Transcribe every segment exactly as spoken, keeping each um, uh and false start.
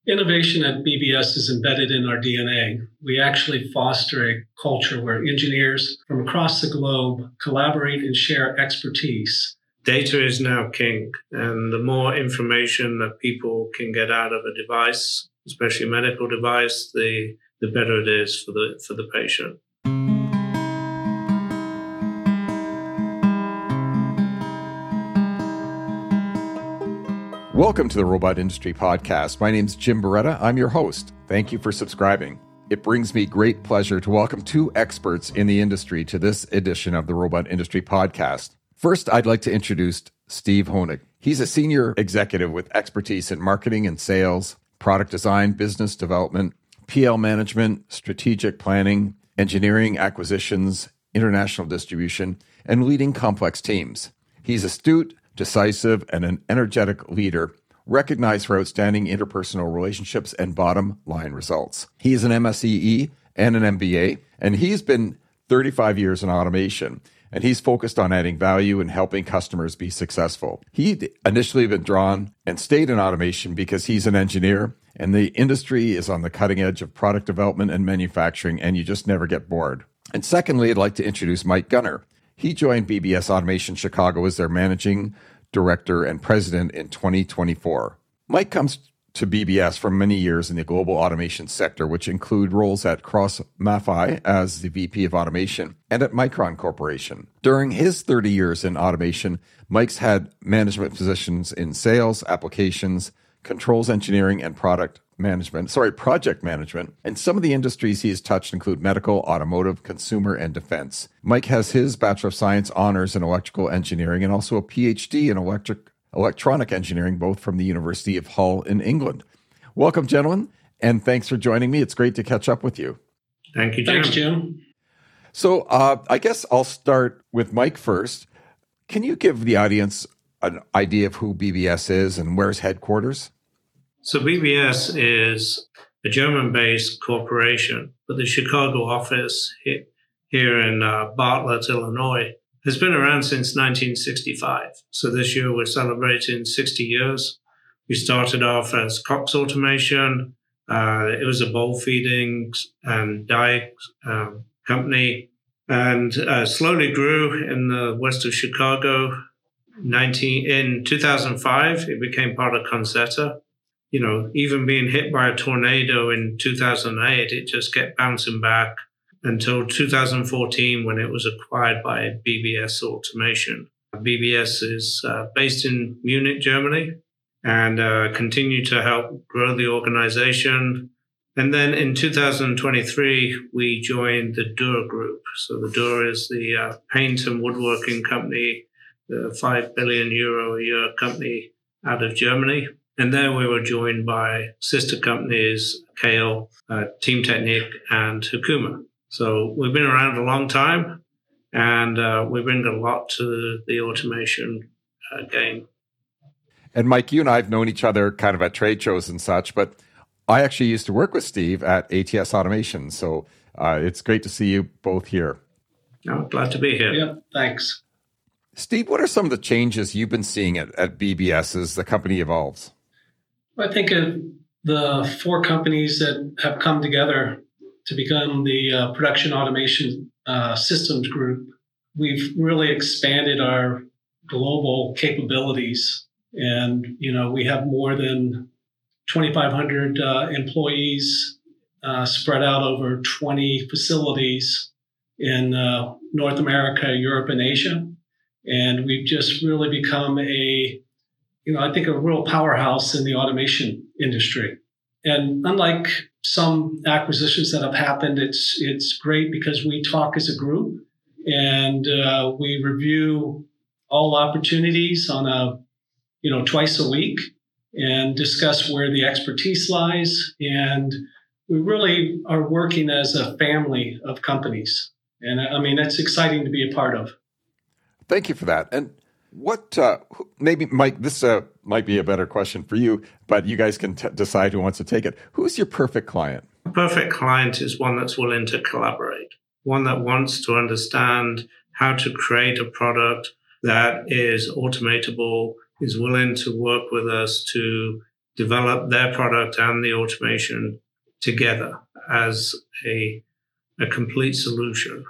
Innovation at B B S is embedded in our D N A. We actually foster a culture where engineers from across the globe collaborate and share expertise. Data is now king, and the more information that people can get out of a device, especially a medical device, the, the better it is for the, for the patient. Welcome to the Robot Industry Podcast. My name is Jim Beretta. I'm your host. Thank you for subscribing. It brings me great pleasure to welcome two experts in the industry to this edition of the Robot Industry Podcast. First, I'd like to introduce Steve Honig. He's a senior executive with expertise in marketing and sales, product design, business development, P L management, strategic planning, engineering, acquisitions, international distribution, and leading complex teams. He's astute, decisive, and an energetic leader, recognized for outstanding interpersonal relationships and bottom-line results. He is an M S E E and an M B A, and he's been thirty-five years in automation, and he's focused on adding value and helping customers be successful. He initially been drawn and stayed in automation because he's an engineer, and the industry is on the cutting edge of product development and manufacturing, and you just never get bored. And secondly, I'd like to introduce Mike Gunner. He joined B B S Automation Chicago as their managing director and president in twenty twenty-four. Mike comes to B B S for many years in the global automation sector, which include roles at Cross Maffei as the V P of Automation and at Micron Corporation. During his thirty years in automation, Mike's had management positions in sales, applications, controls engineering, and product management, sorry, project management. And some of the industries he has touched include medical, automotive, consumer, and defense. Mike has his Bachelor of Science honors in electrical engineering and also a P H D in electric electronic engineering, both from the University of Hull in England. Welcome, gentlemen, and thanks for joining me. It's great to catch up with you. Thank you, Jim. Thanks, Jim. So uh, I guess I'll start with Mike first. Can you give the audience an idea of who B B S is and where's headquarters? So B B S is a German-based corporation, but the Chicago office here in uh, Bartlett, Illinois, has been around since nineteen sixty-five. So this year we're celebrating sixty years. We started off as Cox Automation. Uh, it was a bowl feeding and die uh, company, and uh, slowly grew in the west of Chicago. nineteen In two thousand five, it became part of Conzeta. You know, even being hit by a tornado in two thousand eight, it just kept bouncing back until two thousand fourteen when it was acquired by B B S Automation. B B S is uh, based in Munich, Germany, and uh, continue to help grow the organization. And then in two thousand twenty-three, we joined the Dürr Group. So the Dürr is the uh, paint and woodworking company, the five billion euro a year company out of Germany. And there we were joined by sister companies, Kahle, uh, Teamtechnik, and Hekuma. So we've been around a long time, and uh, we bring a lot to the automation uh, game. And Mike, you and I have known each other kind of at trade shows and such, but I actually used to work with Steve at A T S Automation. So uh, it's great to see you both here. Oh, glad to be here. Yeah, thanks. Steve, what are some of the changes you've been seeing at, at B B S as the company evolves? I think of the four companies that have come together to become the uh, Production Automation uh, Systems Group. We've really expanded our global capabilities, and you know we have more than twenty-five hundred uh, employees uh, spread out over twenty facilities in uh, North America, Europe, and Asia, and we've just really become a you know, I think a real powerhouse in the automation industry. And unlike some acquisitions that have happened, it's it's great because we talk as a group and uh, we review all opportunities on a, you know, twice a week and discuss where the expertise lies. And we really are working as a family of companies. And I mean, that's exciting to be a part of. Thank you for that. And What, uh, maybe, Mike, this uh, might be a better question for you, but you guys can t- decide who wants to take it. Who's your perfect client? A perfect client is one that's willing to collaborate, one that wants to understand how to create a product that is automatable, is willing to work with us to develop their product and the automation together as a, a complete solution.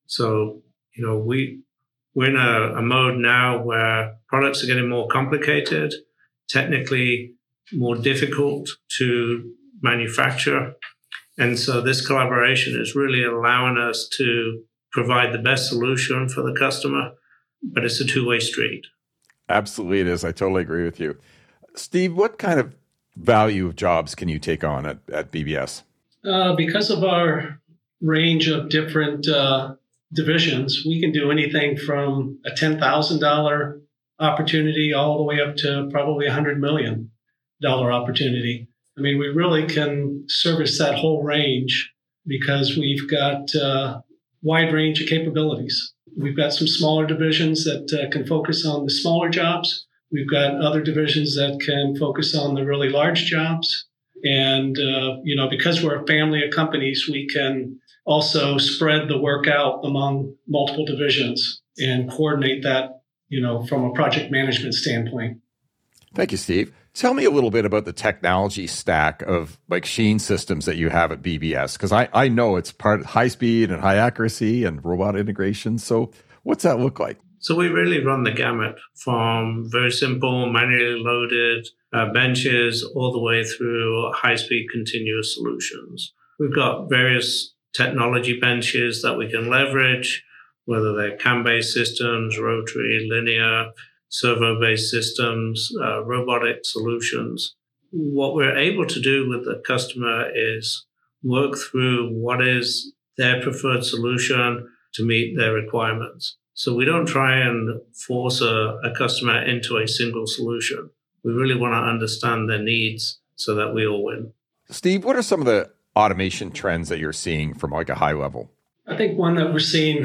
So, you know, we, we're in a, a mode now where products are getting more complicated, technically more difficult to manufacture. And so this collaboration is really allowing us to provide the best solution for the customer, but it's a two-way street. Absolutely it is. I totally agree with you. Steve, what kind of value of jobs can you take on at, at B B S? Uh, because of our range of different uh, divisions, we can do anything from a ten thousand dollars opportunity all the way up to probably a one hundred million dollars opportunity. I mean, we really can service that whole range because we've got a wide range of capabilities. We've got some smaller divisions that uh, can focus on the smaller jobs. We've got other divisions that can focus on the really large jobs. And, uh, you know, because we're a family of companies, we can also spread the work out among multiple divisions and coordinate that, you know, from a project management standpoint. Thank you, Steve. Tell me a little bit about the technology stack of like machine systems that you have at B B S, because I, I know it's part high speed and high accuracy and robot integration. So what's that look like? So we really run the gamut from very simple manually loaded uh, benches all the way through high-speed continuous solutions. We've got various technology benches that we can leverage, whether they're cam-based systems, rotary, linear, servo-based systems, uh, robotic solutions. What we're able to do with the customer is work through what is their preferred solution to meet their requirements. So we don't try and force a, a customer into a single solution. We really want to understand their needs so that we all win. Steve, what are some of the automation trends that you're seeing from like a high level? I think one that we're seeing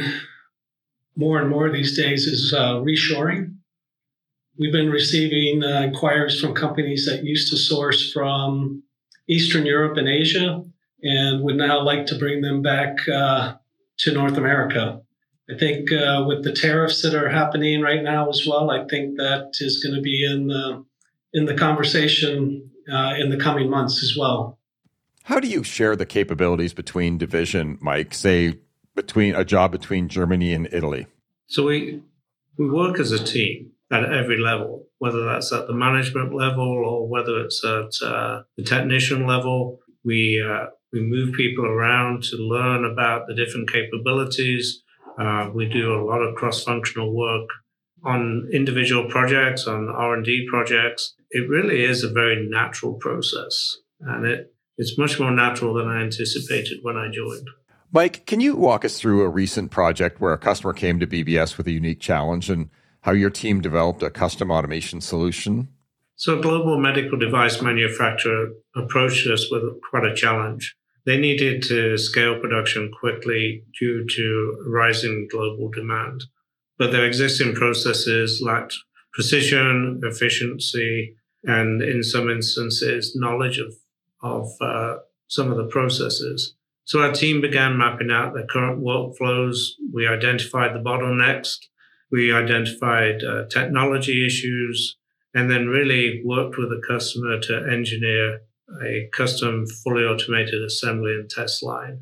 more and more these days is uh, reshoring. We've been receiving uh, inquiries from companies that used to source from Eastern Europe and Asia and would now like to bring them back uh, to North America. I think uh, with the tariffs that are happening right now as well, I think that is going to be in the, in the conversation uh, in the coming months as well. How do you share the capabilities between division, Mike, say between a job between Germany and Italy? So we we work as a team at every level, whether that's at the management level or whether it's at uh, the technician level. We uh, we move people around to learn about the different capabilities. Uh, we do a lot of cross-functional work on individual projects, on R and D projects. It really is a very natural process, and it, it's much more natural than I anticipated when I joined. Mike, can you walk us through a recent project where a customer came to B B S with a unique challenge and how your team developed a custom automation solution? So a global medical device manufacturer approached us with quite a challenge. They needed to scale production quickly due to rising global demand, but their existing processes lacked precision, efficiency, and in some instances, knowledge of, of uh, some of the processes. So our team began mapping out their current workflows. We identified the bottlenecks. We identified uh, technology issues, and then really worked with the customer to engineer a custom fully automated assembly and test line.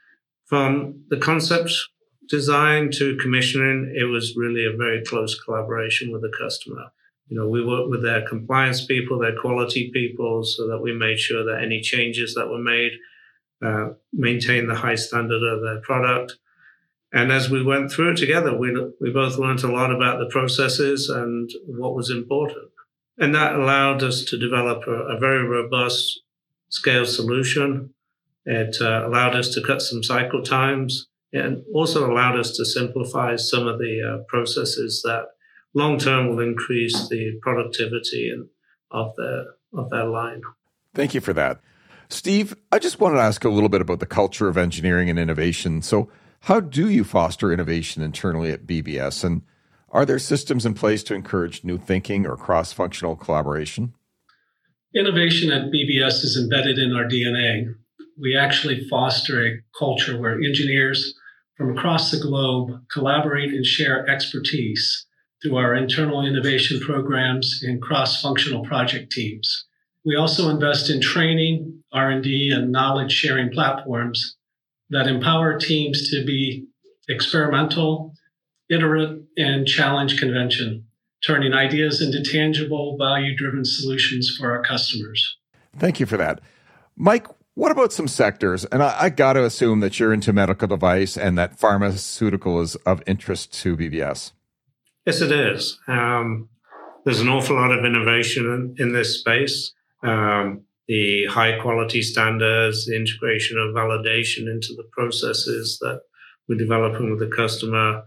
From the concept design to commissioning, it was really a very close collaboration with the customer. You know, we worked with their compliance people, their quality people, so that we made sure that any changes that were made uh, maintained the high standard of their product. And as we went through it together, we we both learned a lot about the processes and what was important. And that allowed us to develop a, a very robust scale solution. It uh, allowed us to cut some cycle times and also allowed us to simplify some of the uh, processes that long-term will increase the productivity and, of, their, of their line. Thank you for that. Steve, I just wanted to ask a little bit about the culture of engineering and innovation. So how do you foster innovation internally at B B S? And are there systems in place to encourage new thinking or cross-functional collaboration? Innovation at B B S is embedded in our D N A. We actually foster a culture where engineers from across the globe collaborate and share expertise through our internal innovation programs and cross-functional project teams. We also invest in training, R and D, and knowledge sharing platforms that empower teams to be experimental, iterate, and challenge convention, turning ideas into tangible, value-driven solutions for our customers. Thank you for that. Mike, what about some sectors? And I, I got to assume that you're into medical device and that pharmaceutical is of interest to B B S. Yes, it is. Um, there's an awful lot of innovation in, in this space. Um, the high quality standards, the integration of validation into the processes that we're developing with the customer.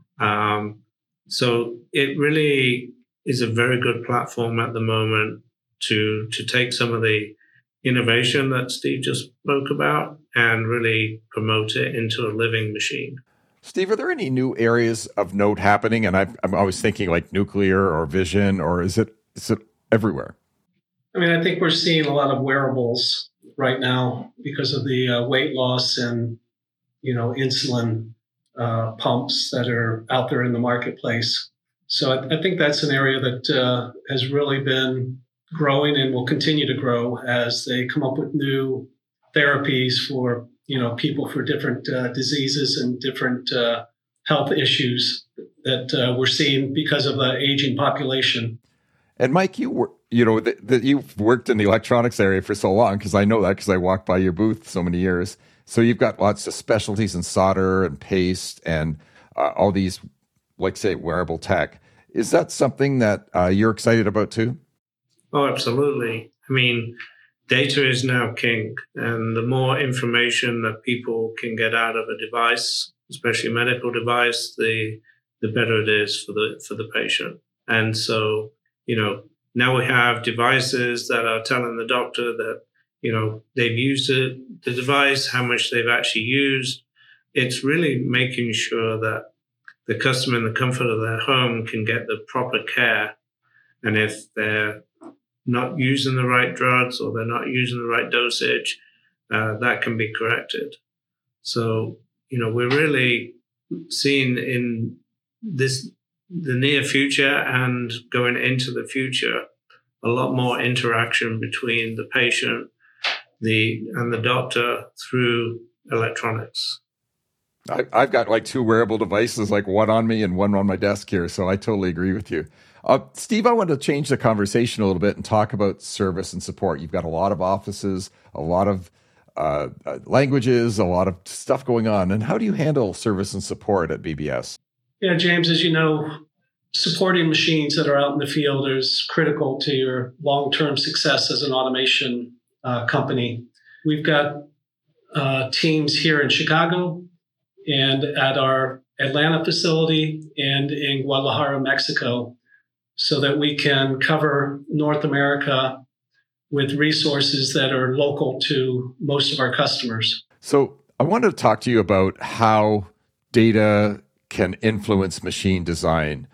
Um, so it really is a very good platform at the moment to, to take some of the innovation that Steve just spoke about and really promote it into a living machine. Steve, are there any new areas of note happening? And I've, I'm always thinking like nuclear or vision, or is it is it everywhere? I mean, I think we're seeing a lot of wearables right now because of the uh, weight loss and, you know, insulin uh, pumps that are out there in the marketplace. So I, I think that's an area that uh, has really been growing and will continue to grow as they come up with new therapies for, you know, people for different uh, diseases and different uh, health issues that uh, we're seeing because of the aging population. And Mike, you were, you know, that th- you've worked in the electronics area for so long, because I know that because I walked by your booth so many years. So you've got lots of specialties in solder and paste and uh, all these, like say, wearable tech. Is that something that uh, you're excited about too? Oh, absolutely. I mean, data is now king, and the more information that people can get out of a device, especially a medical device, the the better it is for the for the patient. And so, you know, now we have devices that are telling the doctor that, you know, they've used it, the device, how much they've actually used. It's really making sure that the customer in the comfort of their home can get the proper care. And if they're not using the right drugs or they're not using the right dosage, uh, that can be corrected. So, you know, we're really seeing in this, the near future and going into the future, a lot more interaction between the patient the and the doctor through electronics. I, I've got like two wearable devices, like one on me and one on my desk here. So I totally agree with you. Uh, Steve, I want to change the conversation a little bit and talk about service and support. You've got a lot of offices, a lot of uh, languages, a lot of stuff going on. And how do you handle service and support at B B S? Yeah, James, as you know, supporting machines that are out in the field is critical to your long-term success as an automation uh, company. We've got uh, teams here in Chicago and at our Atlanta facility and in Guadalajara, Mexico, so that we can cover North America with resources that are local to most of our customers. So I wanted to talk to you about how data can influence machine design.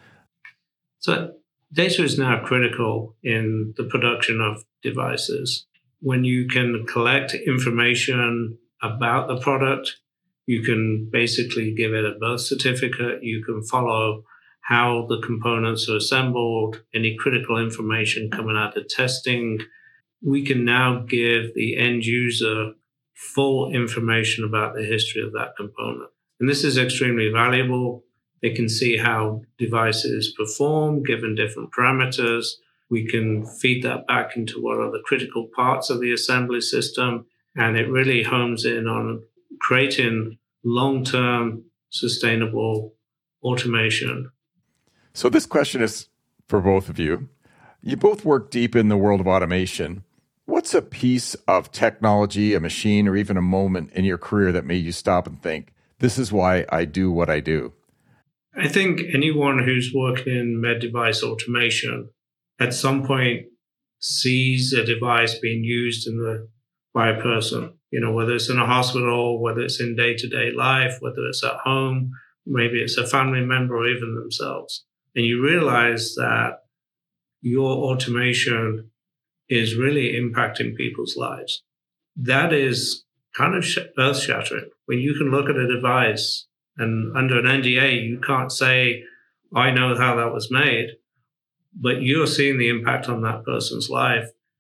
So data is now critical in the production of devices. When you can collect information about the product, you can basically give it a birth certificate. You can follow how the components are assembled, any critical information coming out of testing. We can now give the end user full information about the history of that component. And this is extremely valuable. They can see how devices perform given different parameters. We can feed that back into what are the critical parts of the assembly system. And it really hones in on creating long-term sustainable automation. So this question is for both of you. You both work deep in the world of automation. What's a piece of technology, a machine, or even a moment in your career that made you stop and think, this is why I do what I do? I think anyone who's working in med device automation at some point sees a device being used in the by a person, you know, whether it's in a hospital, whether it's in day-to-day life, whether it's at home, maybe it's a family member or even themselves. And you realize that your automation is really impacting people's lives. That is kind of earth-shattering. When you can look at a device and under an N D A, you can't say, I know how that was made, but you're seeing the impact on that person's life.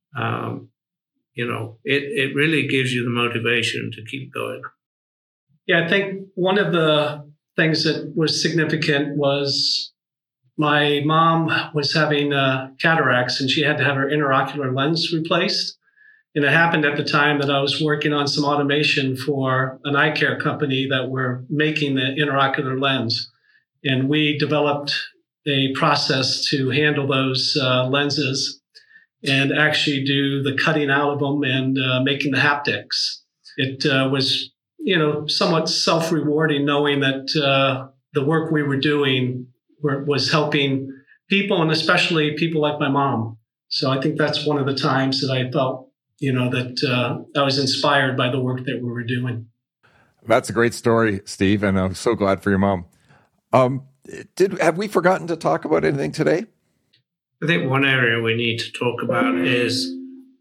um, you know, it, it really gives you the motivation to keep going. Yeah, I think one of the things that was significant was my mom was having uh, cataracts and she had to have her intraocular lens replaced. And it happened at the time that I was working on some automation for an eye care company that were making the intraocular lens. And we developed a process to handle those uh, lenses and actually do the cutting out of them and uh, making the haptics. It uh, was, you know, somewhat self-rewarding knowing that uh, the work we were doing were, was helping people, and especially people like my mom. So I think that's one of the times that I felt, you know, that uh, I was inspired by the work that we were doing. That's a great story, Steve, and I'm so glad for your mom. Um, did have we forgotten to talk about anything today? I think one area we need to talk about is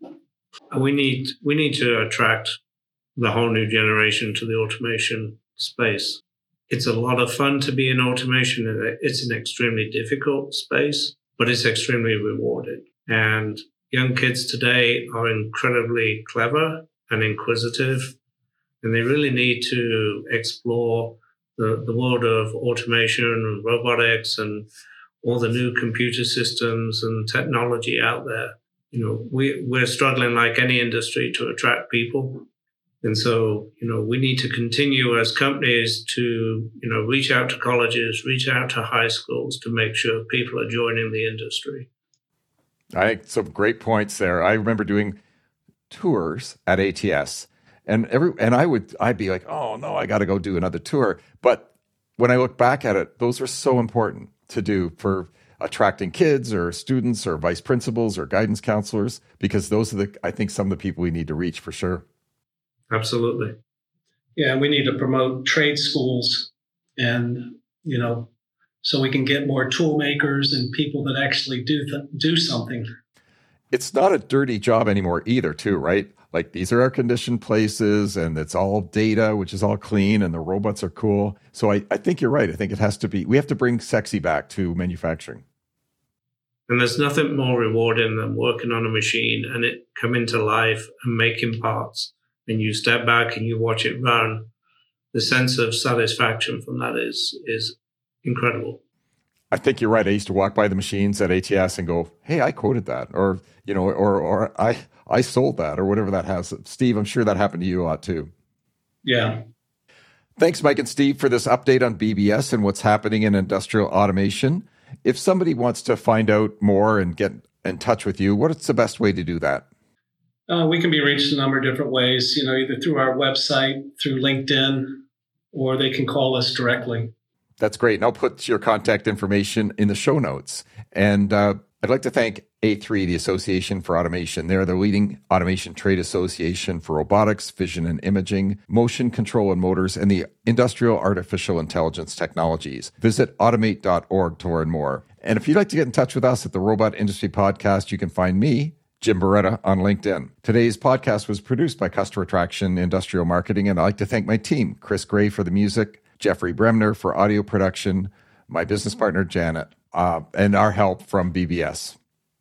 we need we need to attract the whole new generation to the automation space. It's a lot of fun to be in automation. It's an extremely difficult space, but it's extremely rewarding. And young kids today are incredibly clever and inquisitive, and they really need to explore the, the world of automation and robotics and all the new computer systems and technology out there. You know, we, we're struggling like any industry to attract people. And so, you know, we need to continue as companies to, you know, reach out to colleges, reach out to high schools to make sure people are joining the industry. I think some great points there. I remember doing tours at A T S, and every and I would I'd be like, oh no, I got to go do another tour. But when I look back at it, those are so important to do for attracting kids or students or vice principals or guidance counselors, because those are the I think some of the people we need to reach for sure. Absolutely. Yeah, we need to promote trade schools, and you know, so we can get more tool makers and people that actually do th- do something. It's not a dirty job anymore either, too, right? Like these are air-conditioned places and it's all data, which is all clean, and the robots are cool. So I, I think you're right. I think it has to be, we have to bring sexy back to manufacturing. And there's nothing more rewarding than working on a machine and it coming to life and making parts, and you step back and you watch it run. The sense of satisfaction from that is is incredible. I think you're right. I used to walk by the machines at A T S and go, hey, I quoted that, or, you know, or, or I, I sold that, or whatever that has. Steve, I'm sure that happened to you a lot too. Yeah. Thanks, Mike and Steve, for this update on B B S and what's happening in industrial automation. If somebody wants to find out more and get in touch with you, what's the best way to do that? Uh, we can be reached a number of different ways, you know, either through our website, through LinkedIn, or they can call us directly. That's great. And I'll put your contact information in the show notes. And uh, I'd like to thank A three, the Association for Automation. They're the leading automation trade association for robotics, vision and imaging, motion control and motors, and the industrial artificial intelligence technologies. Visit automate dot org to learn more. And if you'd like to get in touch with us at the Robot Industry Podcast, you can find me, Jim Beretta, on LinkedIn. Today's podcast was produced by Customer Attraction Industrial Marketing, and I'd like to thank my team, Chris Gray for the music, Jeffrey Bremner for audio production, my business partner, Janet, uh, and our help from B B S.